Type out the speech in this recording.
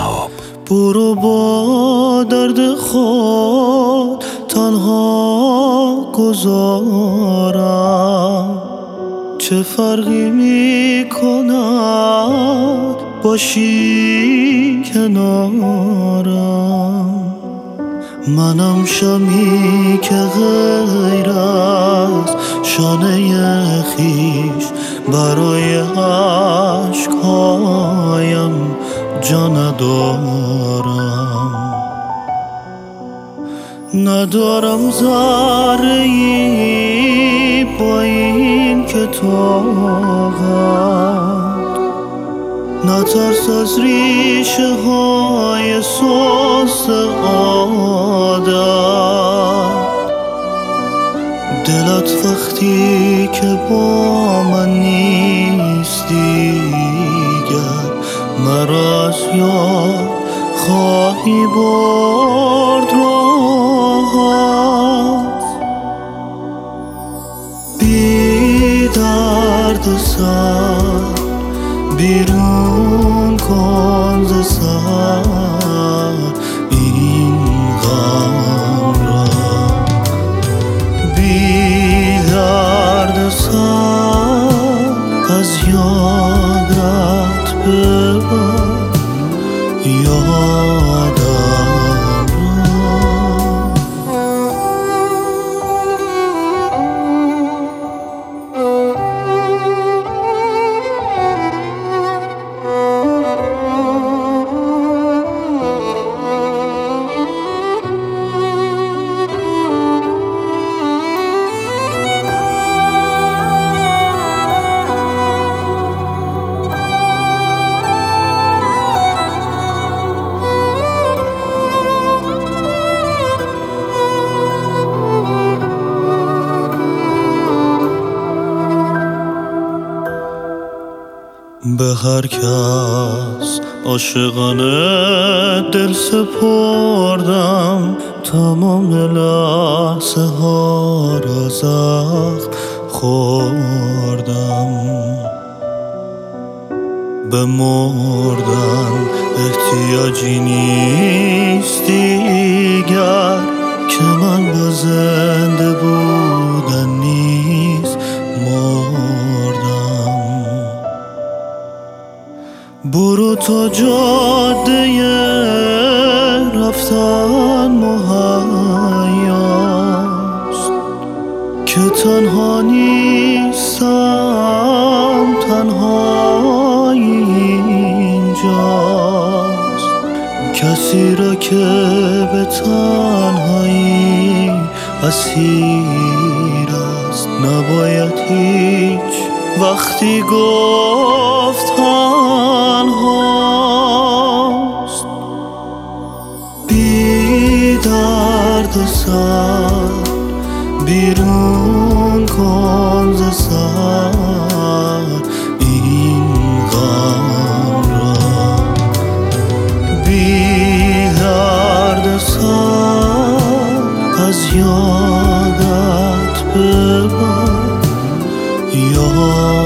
شهاب. برو با درد خود تنها گذارم، چه فرقی میکند باشی کنارم. منم شمی که غیر از شانه خیش برای عشقهایم جا ندارم ذره‌ای با این که طاقت نترس از ریشه های سوز عادت. دلت وقتی که با من نیست دیگر مرا از یاد خواهی برد راحت. بی درد سر بیرون کن ز سر این غم را، بی درد سر از یادت ببر یادم به هر کس عاشقانه دل سپردم، تمام لحظه ها را زخم خوردم. به مردن احتیاجی نیست دیگر که من با زنده بودن نیز مردم. برو تا جاده رفتن مهیاست که تنها نیستم، تنهایی اینجاست. کسی را که به تنهایی اسیر است نباید هیچ وقتی گفت تنهاست. بی درد سر بیرون کن ز سر این غم را، بی درد سر از یادت ببر یادم.